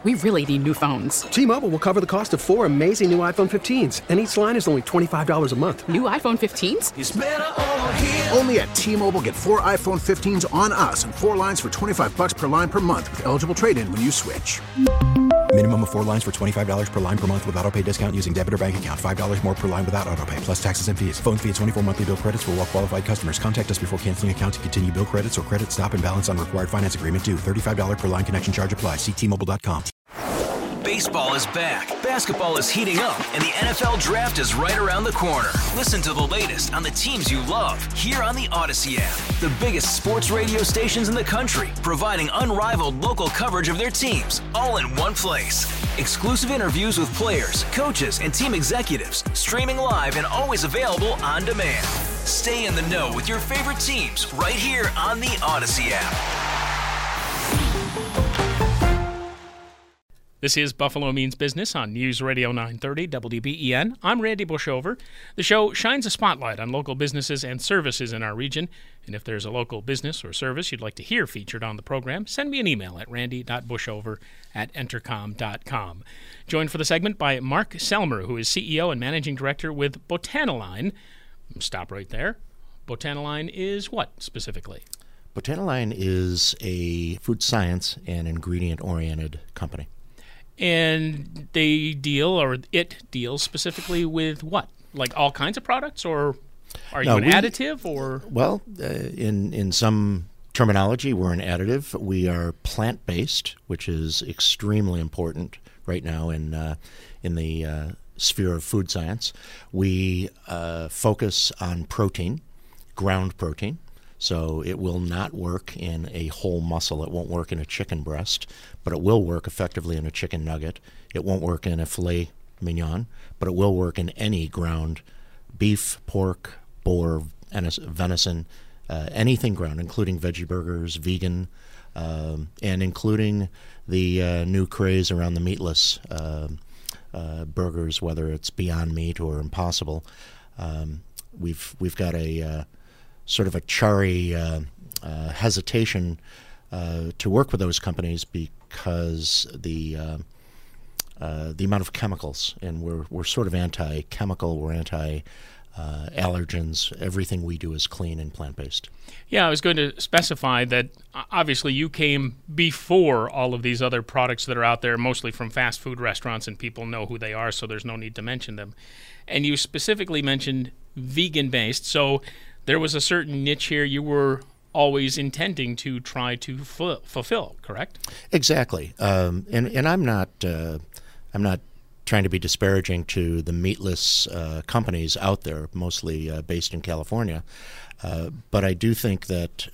We really need new phones. T-Mobile will cover the cost of 4 amazing new iPhone 15s, and each line is only $25 a month. New iPhone 15s? It's better over here. Only at T-Mobile, get 4 iPhone 15s on us and 4 lines for $25 per line per month with eligible trade-in when you switch. Minimum of 4 lines for $25 per line per month with autopay discount using debit or bank account. $5 more per line without autopay, plus taxes and fees. Phone fee at 24 monthly bill credits for well-qualified customers. Contact us before canceling account to continue bill credits or credit stop and balance on required finance agreement due. $35 per line connection charge applies. See T-Mobile.com. Baseball is back, basketball is heating up, and the NFL Draft is right around the corner. Listen to the latest on the teams you love here on the Odyssey app. The biggest sports radio stations in the country, providing unrivaled local coverage of their teams, all in one place. Exclusive interviews with players, coaches, and team executives, streaming live and always available on demand. Stay in the know with your favorite teams right here on the Odyssey app. This is Buffalo Means Business on News Radio 930 WBEN. I'm Randy Bushover. The show shines a spotlight on local businesses and services in our region. And if there's a local business or service you'd like to hear featured on the program, send me an email at randy.bushover@entercom.com. Joined for the segment by Mark Selmer, who is CEO and Managing Director with Botaniline. Stop right there. Botaniline is what specifically? Botaniline is a food science and ingredient-oriented company. And they deal, or it deals specifically with what? Like all kinds of products, or are you an additive, or? Well, in some terminology, we're an additive. We are plant-based, which is extremely important right now in the sphere of food science. We focus on protein, ground protein. So it will not work in a whole muscle. It won't work in a chicken breast, but it will work effectively in a chicken nugget. It won't work in a filet mignon, but it will work in any ground beef, pork, boar, venison, anything ground, including veggie burgers, vegan, and including the new craze around the meatless burgers, whether it's Beyond Meat or Impossible. We've got a sort of a chary hesitation to work with those companies because the amount of chemicals, and we're sort of anti-chemical, we're anti-allergens. Everything we do is clean and plant-based. Yeah, I was going to specify that obviously you came before all of these other products that are out there, mostly from fast food restaurants, and people know who they are, so there's no need to mention them. And you specifically mentioned vegan-based, so there was a certain niche here you were always intending to try to fulfill, correct? Exactly. And I'm not trying to be disparaging to the meatless companies out there, mostly based in California. But I do think that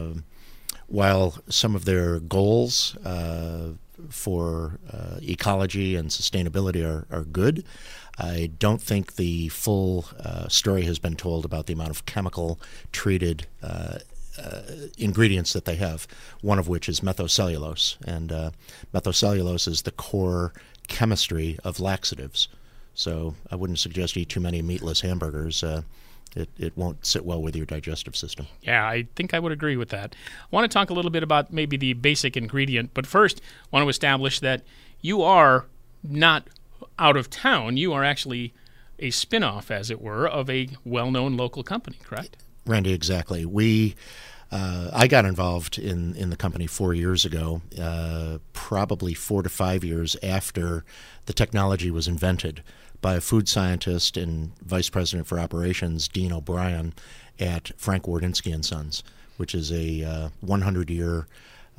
while some of their goals for ecology and sustainability are good, I don't think the full story has been told about the amount of chemical-treated ingredients that they have, one of which is methocellulose. And methocellulose is the core chemistry of laxatives. So I wouldn't suggest eat too many meatless hamburgers. It won't sit well with your digestive system. Yeah, I think I would agree with that. I want to talk a little bit about maybe the basic ingredient, but first I want to establish that you are not out of town. You are actually a spin-off, as it were, of a well-known local company, correct? Randy, exactly. I got involved in the company 4 years ago, probably 4 to 5 years after the technology was invented by a food scientist and vice president for operations, Dean O'Brien, at Frank Wardinski and Sons, which is a 100-year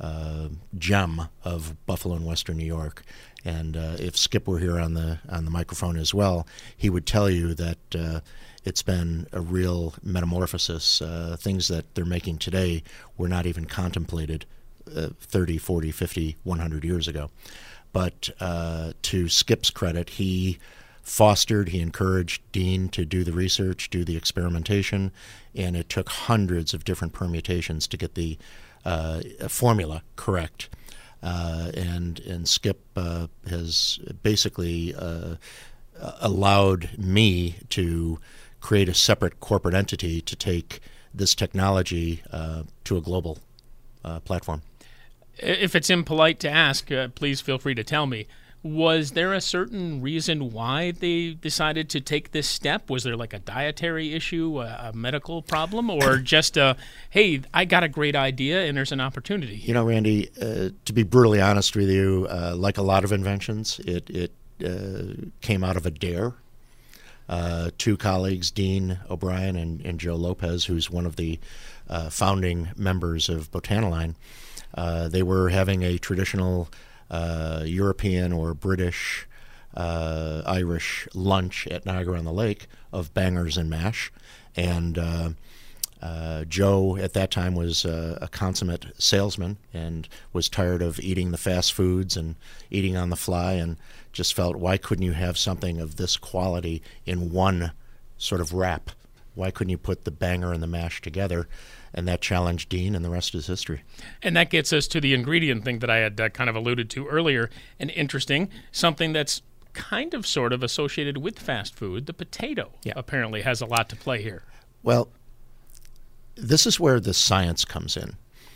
gem of Buffalo and Western New York. And if Skip were here on the microphone as well, he would tell you that it's been a real metamorphosis. Things that they're making today were not even contemplated 30, 40, 50, 100 years ago. But to Skip's credit, he encouraged Dean to do the research, do the experimentation, and it took hundreds of different permutations to get the formula correct. And Skip has basically allowed me to create a separate corporate entity to take this technology to a global platform. If it's impolite to ask, please feel free to tell me. Was there a certain reason why they decided to take this step? Was there like a dietary issue, a medical problem, or just hey, I got a great idea and there's an opportunity? You know, Randy, to be brutally honest with you, like a lot of inventions, it came out of a dare. Two colleagues, Dean O'Brien and Joe Lopez, who's one of the founding members of Botanoline, they were having a traditional European or British, Irish lunch at Niagara-on-the-Lake of bangers and mash. And Joe at that time was a consummate salesman and was tired of eating the fast foods and eating on the fly, and just felt, why couldn't you have something of this quality in one sort of wrap? Why couldn't you put the banger and the mash together? And that challenged Dean, and the rest is history. And that gets us to the ingredient thing that I had kind of alluded to earlier, and interesting, something that's kind of sort of associated with fast food. The potato apparently has a lot to play here. Well, this is where the science comes in.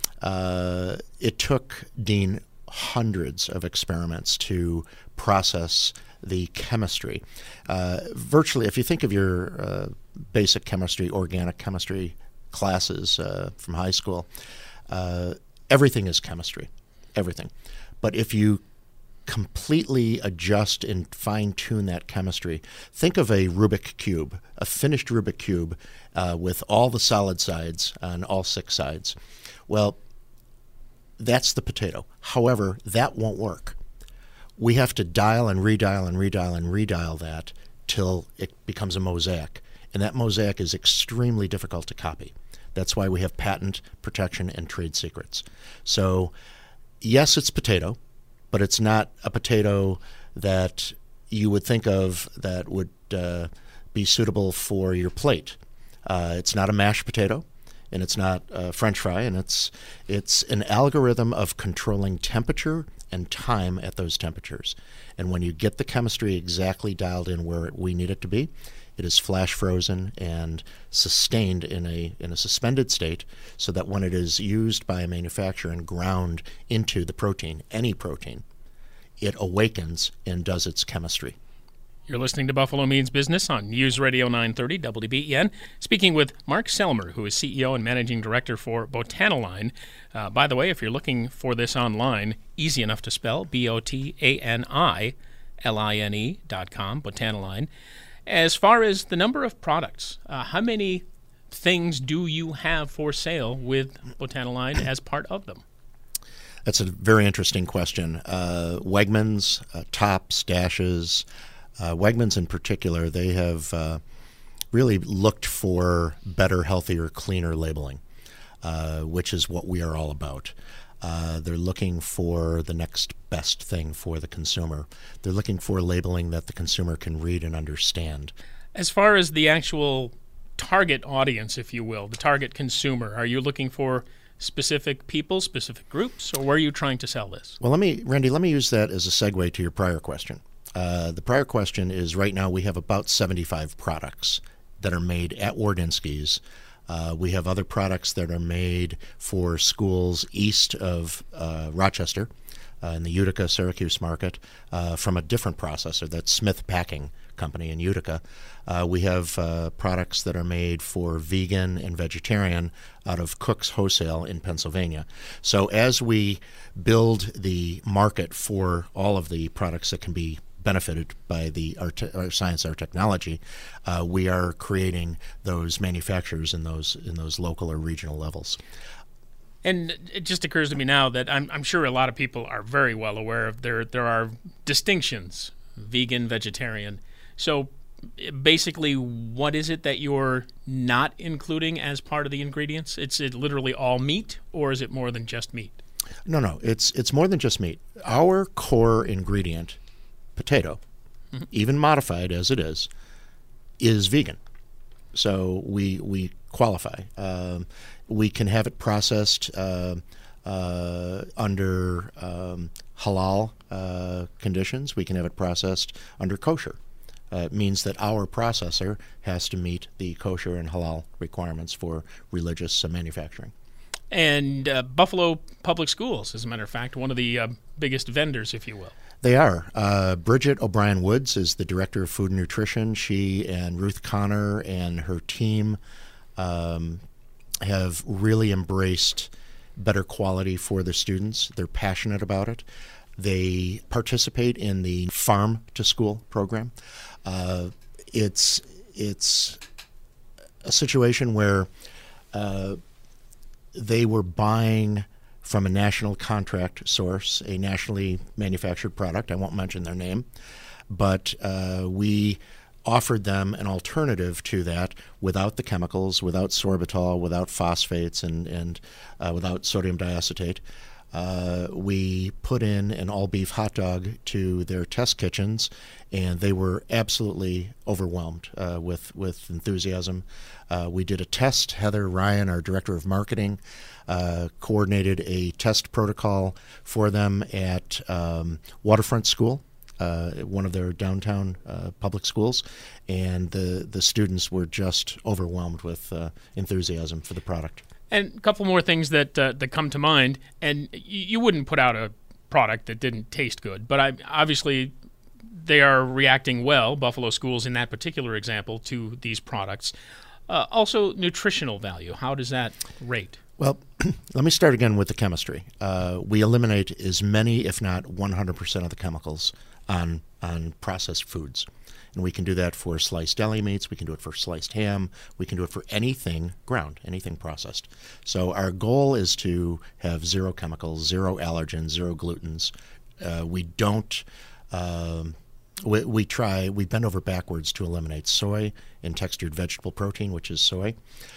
It took Dean hundreds of experiments to process the chemistry. Virtually, if you think of your basic chemistry, organic chemistry classes from high school, everything is chemistry, everything. But if you completely adjust and fine-tune that chemistry, think of a Rubik Cube, a finished Rubik Cube with all the solid sides on all 6 sides. Well, that's the potato. However, that won't work. We have to dial and redial and redial and redial that till it becomes a mosaic. And that mosaic is extremely difficult to copy. That's why we have patent protection and trade secrets. So, yes, it's potato, but it's not a potato that you would think of that would be suitable for your plate. It's not a mashed potato, and it's not a French fry, and it's an algorithm of controlling temperature and time at those temperatures. And when you get the chemistry exactly dialed in where we need it to be, it is flash frozen and sustained in a suspended state, so that when it is used by a manufacturer and ground into the protein, any protein, it awakens and does its chemistry. You're listening to Buffalo Means Business on News Radio 930 WBEN, speaking with Mark Selmer, who is CEO and Managing Director for Botanoline. By the way, if you're looking for this online, easy enough to spell, BOTANILINE.com, Botanoline. As far as the number of products, how many things do you have for sale with Botanoline as part of them? That's a very interesting question. Wegmans, Tops, Dashes, Wegmans in particular, they have really looked for better, healthier, cleaner labeling, which is what we are all about. They're looking for the next best thing for the consumer. They're looking for labeling that the consumer can read and understand. As far as the actual target audience, if you will, the target consumer, are you looking for specific people, specific groups, or where are you trying to sell this? Well, Randy, let me use that as a segue to your prior question. The prior question is, right now we have about 75 products that are made at Wardinski's. We have other products that are made for schools east of Rochester, in the Utica, Syracuse market, from a different processor. That's Smith Packing Company in Utica. We have products that are made for vegan and vegetarian out of Cook's Wholesale in Pennsylvania. So as we build the market for all of the products that can be benefited by our science, our technology, we are creating those manufacturers in those local or regional levels. And it just occurs to me now that I'm sure a lot of people are very well aware of there are distinctions, vegan, vegetarian. So basically, what is it that you're not including as part of the ingredients? Is it literally all meat, or is it more than just meat? No, it's more than just meat. Our core ingredient, potato, even modified as it is vegan. So we qualify. We can have it processed under halal conditions. We can have it processed under kosher. It means that our processor has to meet the kosher and halal requirements for religious manufacturing. And Buffalo Public Schools, as a matter of fact, one of the biggest vendors, if you will. They are. Bridget O'Brien Woods is the director of food and nutrition. She and Ruth Connor and her team have really embraced better quality for the students. They're passionate about it. They participate in the Farm to School program. It's a situation where they were buying from a national contract source, a nationally manufactured product. I won't mention their name, but we offered them an alternative to that without the chemicals, without sorbitol, without phosphates, and without sodium diacetate. We put in an all-beef hot dog to their test kitchens, and they were absolutely overwhelmed with enthusiasm. We did a test. Heather Ryan, our director of marketing, coordinated a test protocol for them at Waterfront School, one of their downtown public schools, and the students were just overwhelmed with enthusiasm for the product. And a couple more things that come to mind, and you wouldn't put out a product that didn't taste good, but obviously they are reacting well, Buffalo Schools in that particular example, to these products. Also, nutritional value, how does that rate? Well, let me start again with the chemistry. We eliminate as many, if not 100% of the chemicals on processed foods. And we can do that for sliced deli meats. We can do it for sliced ham. We can do it for anything ground, anything processed. So our goal is to have zero chemicals, zero allergens, zero glutens. We don't. We bend over backwards to eliminate soy and textured vegetable protein, which is soy.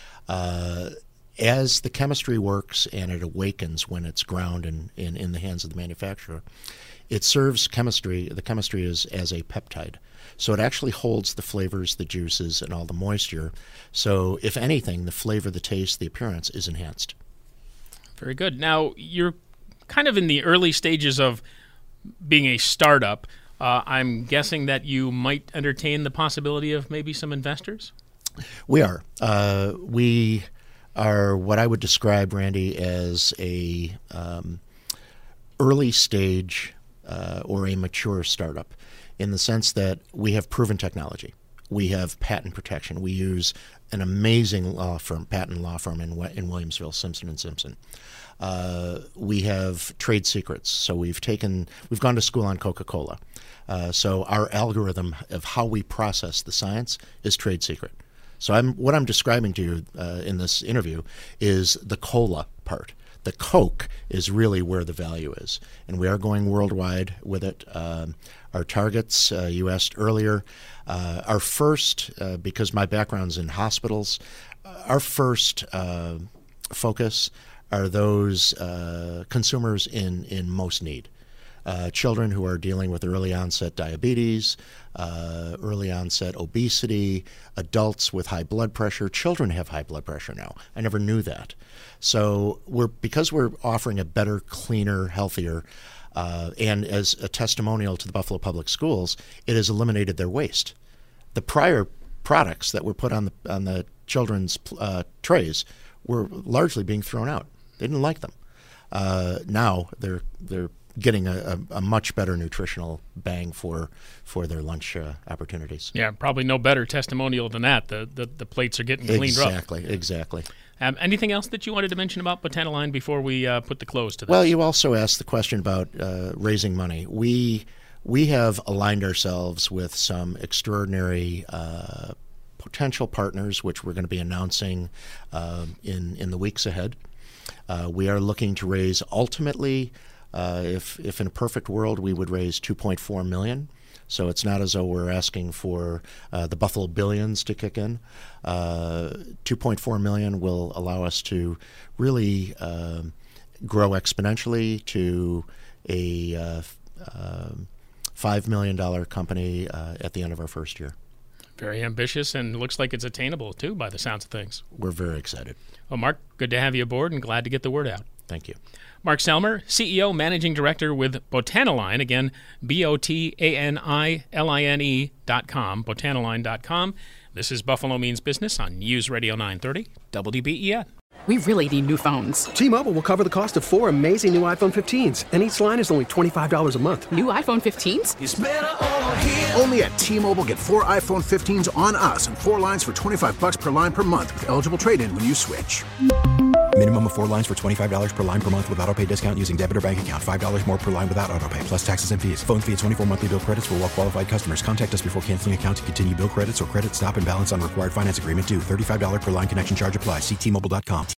As the chemistry works and it awakens when it's ground and in the hands of the manufacturer, it serves chemistry. The chemistry is as a peptide. So it actually holds the flavors, the juices, and all the moisture. So if anything, the flavor, the taste, the appearance is enhanced. Very good. Now, you're kind of in the early stages of being a startup. I'm guessing that you might entertain the possibility of maybe some investors? We are. We are what I would describe, Randy, as a early stage or a mature startup, in the sense that we have proven technology. We have patent protection. We use an amazing patent law firm in Williamsville, Simpson & Simpson. We have trade secrets. So we've gone to school on Coca-Cola. So our algorithm of how we process the science is trade secret. So what I'm describing to you in this interview is the cola part. The Coke is really where the value is, and we are going worldwide with it. Our targets, you asked earlier, our first, because my background's in hospitals, our first focus are those consumers in most need. Children who are dealing with early onset diabetes, early onset obesity, adults with high blood pressure. Children have high blood pressure now. I never knew that. So because we're offering a better, cleaner, healthier, and as a testimonial to the Buffalo Public Schools, it has eliminated their waste. The prior products that were put on the children's trays were largely being thrown out. They didn't like them. Now they're getting a much better nutritional bang for their lunch opportunities. Yeah, probably no better testimonial than that. The plates are getting cleaned up. Exactly. Anything else that you wanted to mention about Botaniline before we put the close to this? Well, you also asked the question about raising money. We have aligned ourselves with some extraordinary potential partners, which we're going to be announcing in the weeks ahead. We are looking to raise ultimately, if in a perfect world, we would raise $2.4 million. So it's not as though we're asking for the Buffalo billions to kick in. $2.4 million will allow us to really grow exponentially to a $5 million company at the end of our first year. Very ambitious, and looks like it's attainable, too, by the sounds of things. We're very excited. Well, Mark, good to have you aboard and glad to get the word out. Thank you. Mark Selmer, CEO, Managing Director with Botaniline. Again, BOTANILINE.com, Botaniline.com. This is Buffalo Means Business on News Radio 930, WBEN. We really need new phones. T-Mobile will cover the cost of 4 amazing new iPhone 15s, and each line is only $25 a month. New iPhone 15s? It's better over here. Only at T-Mobile, get 4 iPhone 15s on us and 4 lines for $25 per line per month with eligible trade-in when you switch. Minimum of 4 lines for $25 per line per month with autopay discount using debit or bank account. $5 more per line without autopay, plus taxes and fees. Phone fee at 24 monthly bill credits for well-qualified customers. Contact us before canceling account to continue bill credits or credit stop and balance on required finance agreement due. $35 per line connection charge applies. See T-Mobile.com.